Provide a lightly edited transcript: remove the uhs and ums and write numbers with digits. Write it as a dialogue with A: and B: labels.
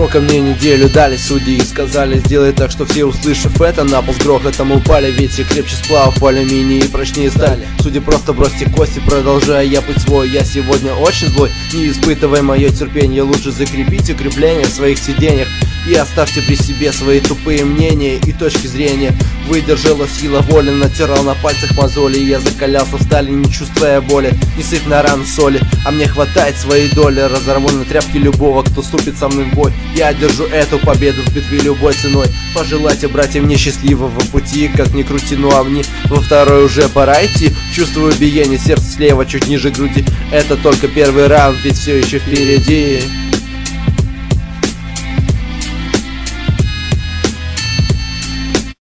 A: Срока мне неделю дали судьи и сказали: сделай так, что все, услышав это, на пол с грохотом упали. Ветер крепче сплавов в алюминии и прочнее стали. Судьи, просто бросьте кости, продолжая я путь свой. Я сегодня очень злой, не испытывай мое терпение. Лучше закрепите крепление в своих сиденьях и оставьте при себе свои тупые мнения и точки зрения. Выдержала сила воли, натирал на пальцах мозоли. Я закалялся в стали, не чувствуя боли. Не сыпь на рану соли, а мне хватает своей доли. Разорву на тряпки любого, кто ступит со мной в бой. Я одержу эту победу в битве любой ценой. Пожелайте, братья, мне счастливого пути. Как ни крути, ну а мне во второй уже пора идти. Чувствую биение сердца слева, чуть ниже груди. Это только первый раунд, ведь все еще впереди.